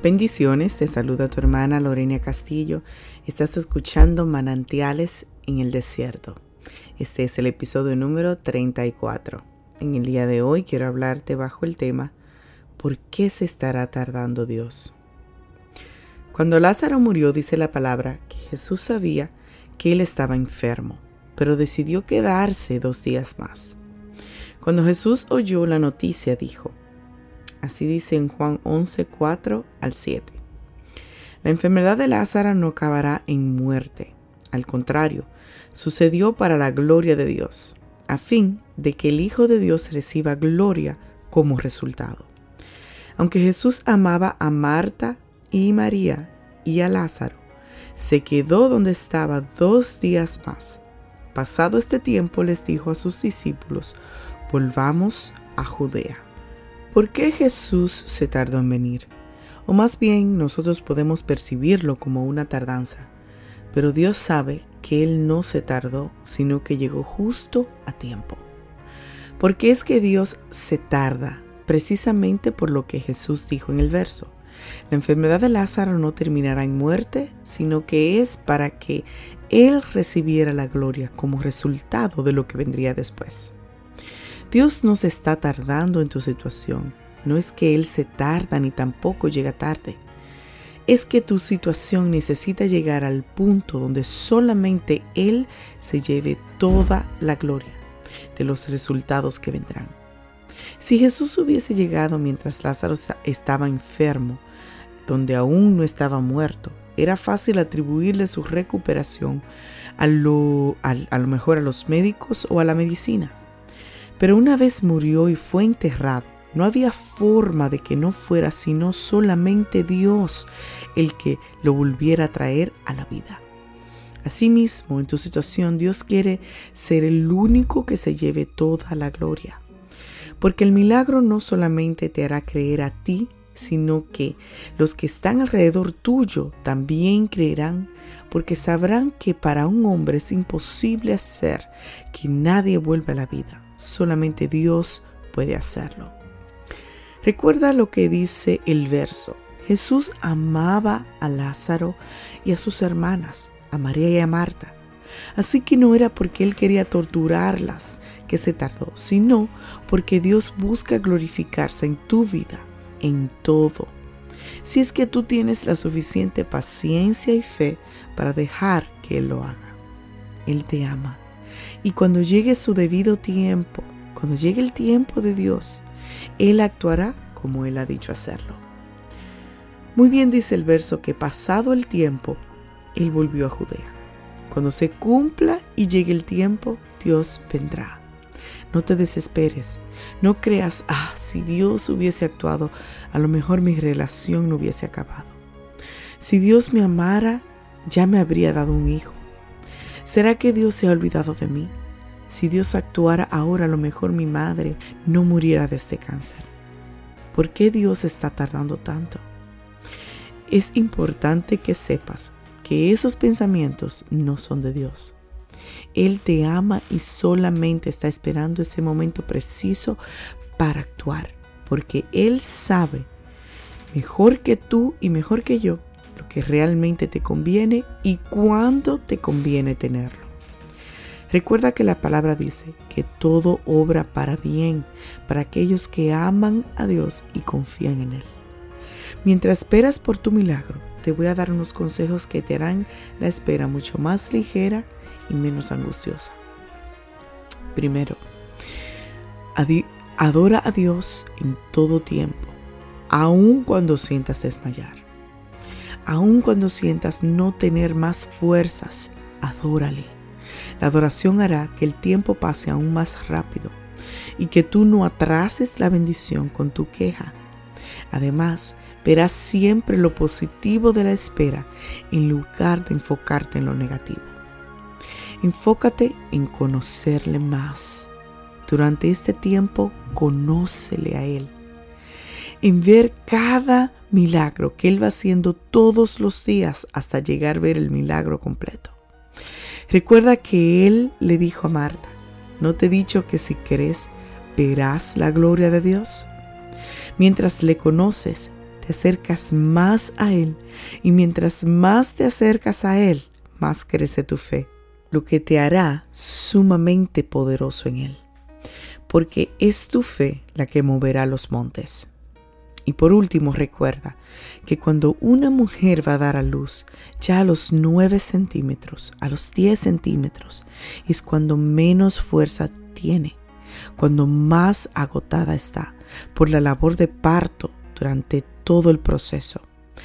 Bendiciones, te saluda tu hermana Lorena Castillo. Estás escuchando Manantiales en el Desierto. Este es el episodio número 34. En el día de hoy quiero hablarte bajo el tema ¿por qué se estará tardando Dios? Cuando Lázaro murió, dice la palabra que Jesús sabía que él estaba enfermo, pero decidió quedarse 2 días más. Cuando Jesús oyó la noticia, dijo, así dice en Juan 11, 4 al 7. La enfermedad de Lázaro no acabará en muerte. Al contrario, sucedió para la gloria de Dios, a fin de que el Hijo de Dios reciba gloria como resultado. Aunque Jesús amaba a Marta y María y a Lázaro, se quedó donde estaba 2 días más. Pasado este tiempo les dijo a sus discípulos, volvamos a Judea. ¿Por qué Jesús se tardó en venir? O más bien, nosotros podemos percibirlo como una tardanza. Pero Dios sabe que Él no se tardó, sino que llegó justo a tiempo. ¿Por qué es que Dios se tarda? Precisamente por lo que Jesús dijo en el verso. La enfermedad de Lázaro no terminará en muerte, sino que es para que Él recibiera la gloria como resultado de lo que vendría después. Dios no se está tardando en tu situación. No es que Él se tarda ni tampoco llega tarde. Es que tu situación necesita llegar al punto donde solamente Él se lleve toda la gloria de los resultados que vendrán. Si Jesús hubiese llegado mientras Lázaro estaba enfermo, donde aún no estaba muerto, era fácil atribuirle su recuperación a lo mejor a los médicos o a la medicina. Pero una vez murió y fue enterrado, no había forma de que no fuera sino solamente Dios el que lo volviera a traer a la vida. Asimismo, en tu situación, Dios quiere ser el único que se lleve toda la gloria. Porque el milagro no solamente te hará creer a ti, sino que los que están alrededor tuyo también creerán, porque sabrán que para un hombre es imposible hacer que nadie vuelva a la vida. Solamente Dios puede hacerlo. Recuerda lo que dice el verso. Jesús amaba a Lázaro y a sus hermanas, a María y a Marta. Así que no era porque Él quería torturarlas que se tardó, sino porque Dios busca glorificarse en tu vida, en todo. Si es que tú tienes la suficiente paciencia y fe para dejar que Él lo haga. Él te ama. Y cuando llegue su debido tiempo, cuando llegue el tiempo de Dios, Él actuará como Él ha dicho hacerlo. Muy bien dice el verso que pasado el tiempo, Él volvió a Judea. Cuando se cumpla y llegue el tiempo, Dios vendrá. No te desesperes. No creas, si Dios hubiese actuado, a lo mejor mi relación no hubiese acabado. Si Dios me amara, ya me habría dado un hijo. ¿Será que Dios se ha olvidado de mí? Si Dios actuara ahora, a lo mejor mi madre no muriera de este cáncer. ¿Por qué Dios está tardando tanto? Es importante que sepas que esos pensamientos no son de Dios. Él te ama y solamente está esperando ese momento preciso para actuar, porque Él sabe mejor que tú y mejor que yo lo que realmente te conviene y cuándo te conviene tenerlo. Recuerda que la palabra dice que todo obra para bien para aquellos que aman a Dios y confían en Él. Mientras esperas por tu milagro, te voy a dar unos consejos que te harán la espera mucho más ligera y menos angustiosa. Primero, adora a Dios en todo tiempo, aun cuando sientas desmayar. Aun cuando sientas no tener más fuerzas, adórale. La adoración hará que el tiempo pase aún más rápido y que tú no atrases la bendición con tu queja. Además, verás siempre lo positivo de la espera en lugar de enfocarte en lo negativo. Enfócate en conocerle más. Durante este tiempo, conócele a Él. En ver cada milagro que Él va haciendo todos los días hasta llegar a ver el milagro completo. Recuerda que Él le dijo a Marta, ¿no te he dicho que si crees verás la gloria de Dios? Mientras le conoces, te acercas más a Él, y mientras más te acercas a Él, más crece tu fe, lo que te hará sumamente poderoso en Él, porque es tu fe la que moverá los montes. Y por último, recuerda que cuando una mujer va a dar a luz, ya a los 9 centímetros, a los 10 centímetros, es cuando menos fuerza tiene, cuando más agotada está por la labor de parto durante todo el proceso.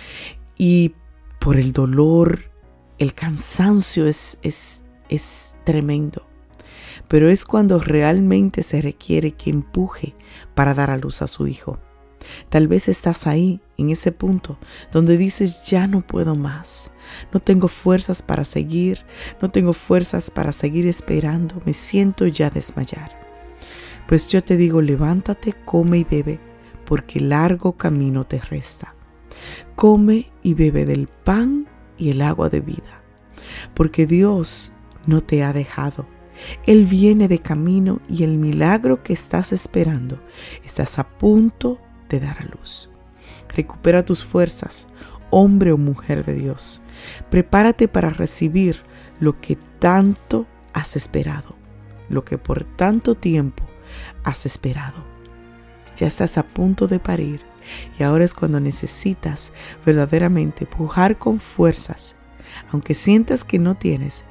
Y por el dolor, el cansancio es tremendo. Pero es cuando realmente se requiere que empuje para dar a luz a su hijo. Tal vez estás ahí, en ese punto, donde dices, ya no puedo más. No tengo fuerzas para seguir, no tengo fuerzas para seguir esperando, me siento ya desmayar. Pues yo te digo, levántate, come y bebe, porque largo camino te resta. Come y bebe del pan y el agua de vida, porque Dios no te ha dejado. Él viene de camino y el milagro que estás esperando, estás a punto de dar a luz. Recupera tus fuerzas, hombre o mujer de Dios. Prepárate para recibir lo que tanto has esperado, lo que por tanto tiempo has esperado. Ya estás a punto de parir y ahora es cuando necesitas verdaderamente pujar con fuerzas. Aunque sientas que no tienes.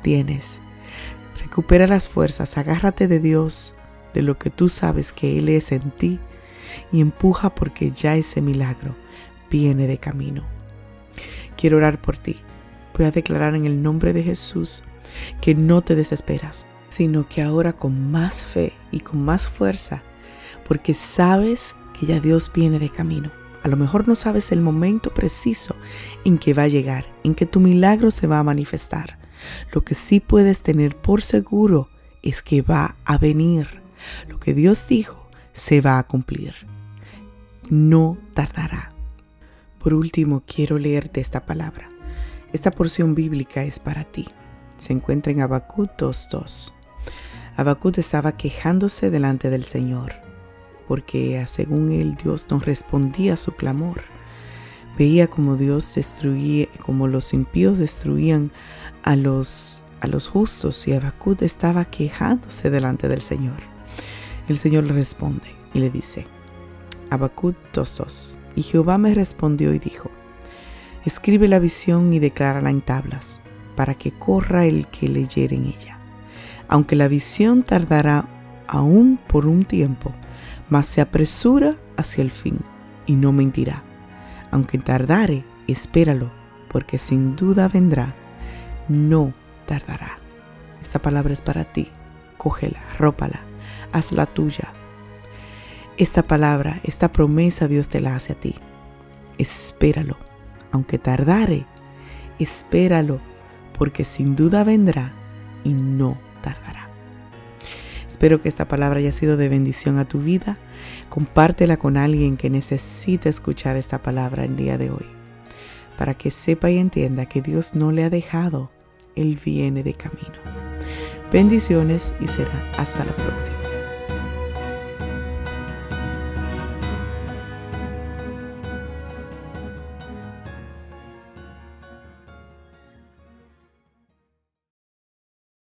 Recupera las fuerzas, agárrate de Dios, de lo que tú sabes que Él es en ti, y empuja porque ya ese milagro viene de camino. Quiero orar por ti. Voy a declarar en el nombre de Jesús que no te desesperas, sino que ahora con más fe y con más fuerza, porque sabes que ya Dios viene de camino. A lo mejor no sabes el momento preciso en que va a llegar, en que tu milagro se va a manifestar. Lo que sí puedes tener por seguro es que va a venir. Lo que Dios dijo se va a cumplir. No tardará. Por último, quiero leerte esta palabra. Esta porción bíblica es para ti. Se encuentra en Habacuc 2:2. Habacuc estaba quejándose delante del Señor, porque según él, Dios no respondía a su clamor. Veía como Dios destruía, como los impíos destruían a los justos, y Habacuc estaba quejándose delante del Señor. El Señor le responde y le dice, Habacuc 2:2, y Jehová me respondió y dijo, escribe la visión y declárala en tablas, para que corra el que leyere en ella. Aunque la visión tardará aún por un tiempo, mas se apresura hacia el fin, y no mentirá. Aunque tardare, espéralo, porque sin duda vendrá, no tardará. Esta palabra es para ti. Cógela, rópala, hazla tuya. Esta palabra, esta promesa Dios te la hace a ti. Espéralo. Aunque tardare, espéralo, porque sin duda vendrá y no tardará. Espero que esta palabra haya sido de bendición a tu vida. Compártela con alguien que necesite escuchar esta palabra el día de hoy, para que sepa y entienda que Dios no le ha dejado. Él viene de camino. Bendiciones y será hasta la próxima.